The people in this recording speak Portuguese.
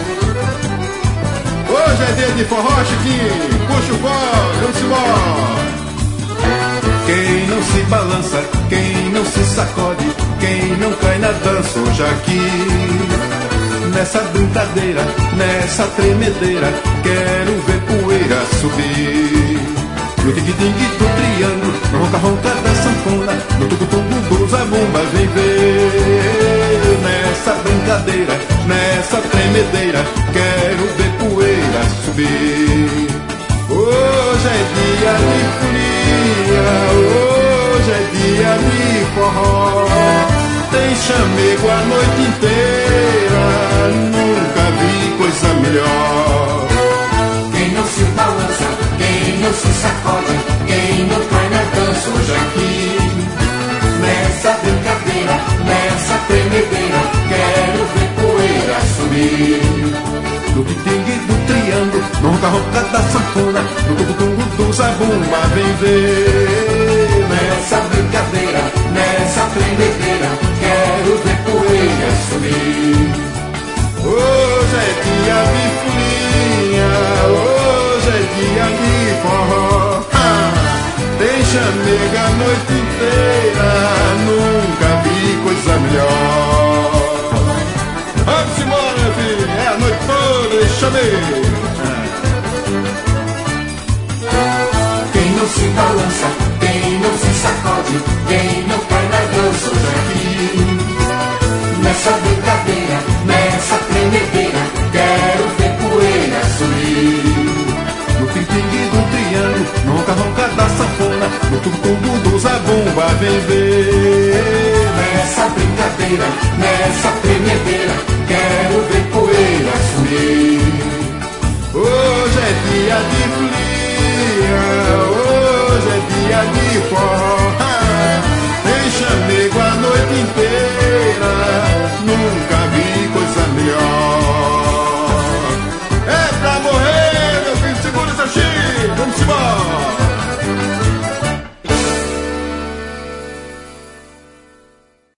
Hoje é dia de forró, Chiquinho. Puxa o fole, vamos embora. Quem não se balança, quem não se sacode, quem não cai na dança hoje aqui. Nessa brincadeira, nessa tremedeira, quero ver poeira subir. No tique-tique do triângulo, no ronca-ronca da sanfona, no tucu-tucu do zabumba, vem ver. Nessa brincadeira, nessa tremedeira, quero ver poeira subir. Hoje é dia de folia, hoje é dia de forró. Tem chamego a noite inteira, nunca vi coisa melhor. Quem não se balança, quem não se sacode, quem não cai na dança hoje aqui. Nessa brincadeira, nessa tremedeira, quero ver poeira subir. No pitingue do triângulo, no ronca-ronca da sanfona, no tucu-tucu do zabumba, vem ver. Nessa brincadeira, nessa tremedeira, quero ver poeira subir. Hoje é dia de folia, hoje é dia de forró. Tem chamega a noite inteira, nunca vi coisa melhor. Vamos embora, meu filho, é a noite toda de chamega. Quem não se balança, quem não se sacode, quem não cai na dança hoje aqui. Nessa brincadeira, nessa tremedeira, quero ver poeira subir. No ting-ting do triângulo, no ronca-ronca da sanfona, no tucu-tucu do zabumba, vem ver. Nessa brincadeira, nessa tremedeira, quero ver poeira subir. Hoje é dia de folia, hoje é dia de forró.